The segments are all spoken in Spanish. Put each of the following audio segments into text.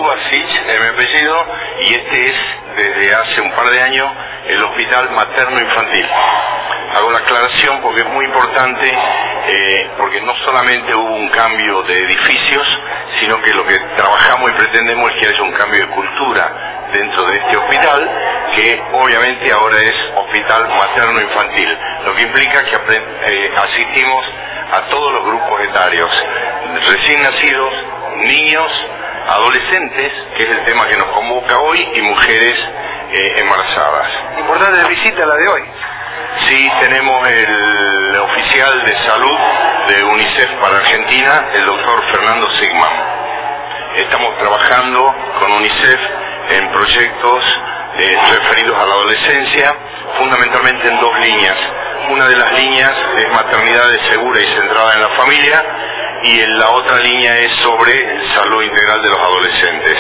Subasic, es mi apellido, y este es, desde hace un par de años, el Hospital Materno Infantil. Hago la aclaración porque es muy importante, porque no solamente hubo un cambio de edificios, sino que lo que trabajamos y pretendemos es que haya un cambio de cultura dentro de este hospital, que obviamente ahora es Hospital Materno Infantil, lo que implica que asistimos a todos los grupos etarios, recién nacidos, niños, adolescentes, que es el tema que nos convoca hoy, y mujeres embarazadas. Importante visita la de hoy. Sí, tenemos el oficial de salud de UNICEF para Argentina, el doctor Fernando Sigman. Estamos trabajando con UNICEF en proyectos referidos a la adolescencia, fundamentalmente en dos líneas. Una de las líneas es maternidad segura y centrada en la familia, y la otra línea es sobre salud integral de los adolescentes.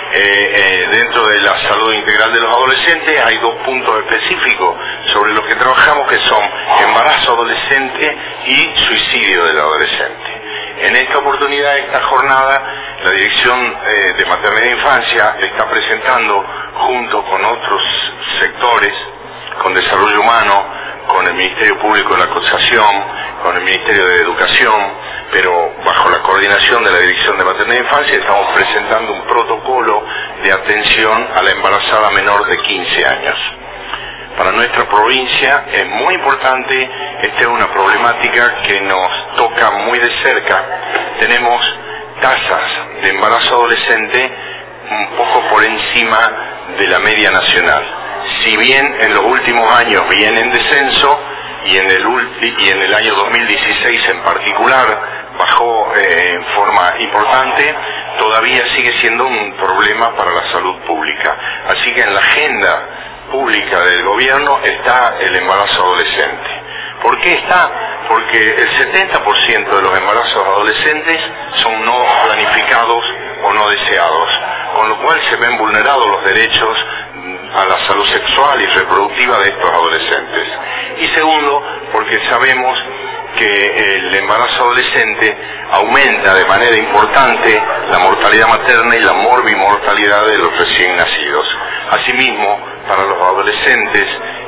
Dentro de la salud integral de los adolescentes hay dos puntos específicos sobre los que trabajamos, que son embarazo adolescente y suicidio del adolescente. En esta oportunidad, esta jornada, la Dirección de Maternidad e Infancia está presentando, junto con otros sectores, con Desarrollo Humano, con el Ministerio Público de la Acusación, con el Ministerio de Educación, pero bajo la coordinación de la Dirección de Maternidad e Infancia, estamos presentando un protocolo de atención a la embarazada menor de 15 años. Para nuestra provincia es muy importante, esta es una problemática que nos toca muy de cerca. Tenemos tasas de embarazo adolescente un poco por encima de la media nacional. Si bien en los últimos años viene en descenso, y en el año 2016 en particular bajó en forma importante, todavía sigue siendo un problema para la salud pública. Así que en la agenda pública del gobierno está el embarazo adolescente. ¿Por qué está? Porque el 70% de los embarazos adolescentes son no planificados o no deseados, con lo cual se ven vulnerados los derechos a la salud sexual y reproductiva de estos adolescentes. Y segundo, porque sabemos que el embarazo adolescente aumenta de manera importante la mortalidad materna y la morbimortalidad de los recién nacidos. Asimismo, para los adolescentes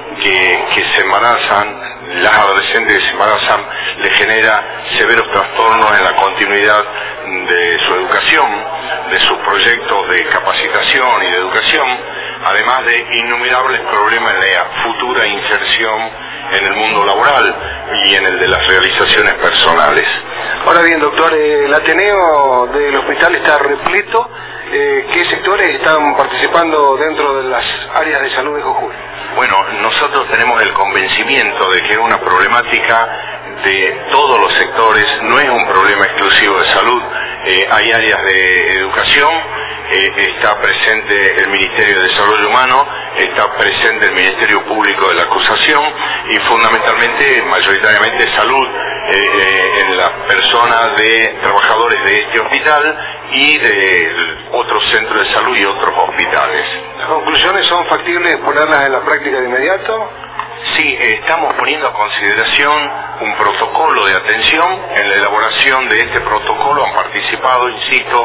que se embarazan, las adolescentes que se embarazan, le genera severos trastornos en la continuidad de su educación, de sus proyectos de capacitación y de educación, además de innumerables problemas en la futura inserción en el mundo laboral y en el de las realizaciones personales. Ahora bien, doctor, el Ateneo del hospital está repleto. ¿Qué sectores están participando dentro de las áreas de salud de Jujuy? Bueno, nosotros tenemos el convencimiento de que es una problemática de todos los sectores, no es un problema exclusivo de salud. Hay áreas de educación, está presente el Ministerio de Desarrollo Humano, está presente el Ministerio Público de la Acusación y fundamentalmente, mayoritariamente, salud en las personas de trabajadores de este hospital y de otros centros de salud y otros hospitales. ¿Las conclusiones son factibles ponerlas en la práctica de inmediato? Sí, estamos poniendo a consideración un protocolo de atención. En la elaboración de este protocolo han participado, insisto,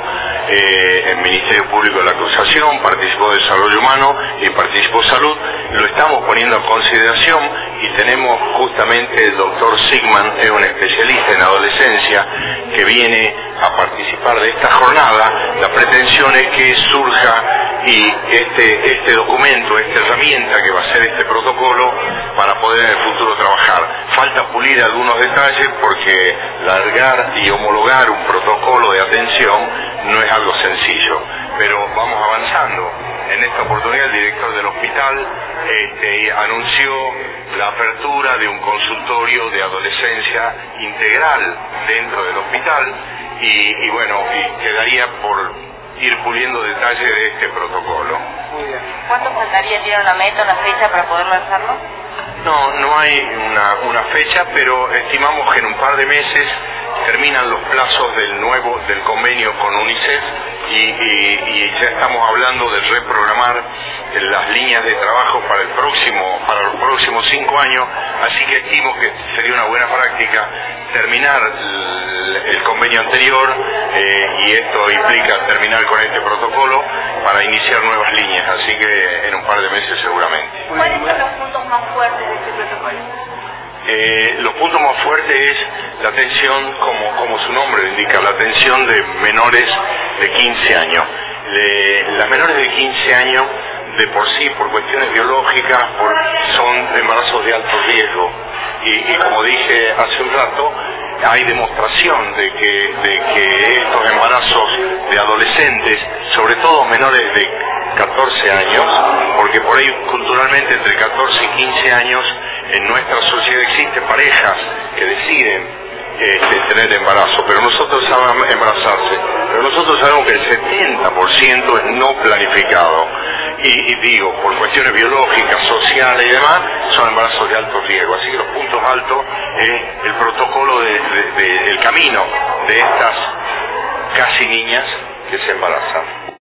el Ministerio Público de la Acusación, participó Desarrollo Humano y participó Salud. Lo estamos poniendo a consideración y tenemos justamente el doctor Sigman, es un especialista en adolescencia que viene a participar de esta jornada. La pretensión es que surja y este documento, esta herramienta que va a ser este protocolo, para poder en el futuro trabajar. Falta pulir algunos detalles porque largar y homologar un protocolo de atención no es algo sencillo, pero vamos avanzando. En esta oportunidad el director del hospital anunció la apertura de un consultorio de adolescencia integral dentro del hospital y bueno, quedaría por ir puliendo detalles de este protocolo. Muy bien. ¿Cuánto faltaría? ¿Tiene una meta, una fecha para poder lanzarlo? No hay una fecha, pero estimamos que en un par de meses terminan los plazos del convenio con UNICEF y ya estamos hablando de reprogramar las líneas de trabajo para los próximos 5 años, así que estimo que sería una buena práctica terminar el convenio anterior, y esto implica terminar con este protocolo para iniciar nuevas líneas, así que en un par de meses seguramente. ¿Cuáles son los puntos más fuertes de este protocolo? Los puntos más fuertes es la atención, como su nombre lo indica, la atención de menores de 15 años. Las menores de 15 años, de por sí, por cuestiones biológicas, son embarazos de alto riesgo. Y como dije hace un rato, hay demostración de que estos embarazos de adolescentes, sobre todo menores de 14 años, porque por ahí culturalmente entre 14 y 15 años en nuestra sociedad existen parejas que deciden tener embarazo, pero nosotros sabemos embarazarse, pero nosotros sabemos que el 70% es no planificado, y digo, por cuestiones biológicas, sociales y demás, son embarazos de alto riesgo, así que los puntos altos es el protocolo el camino de estas casi niñas que se embarazan.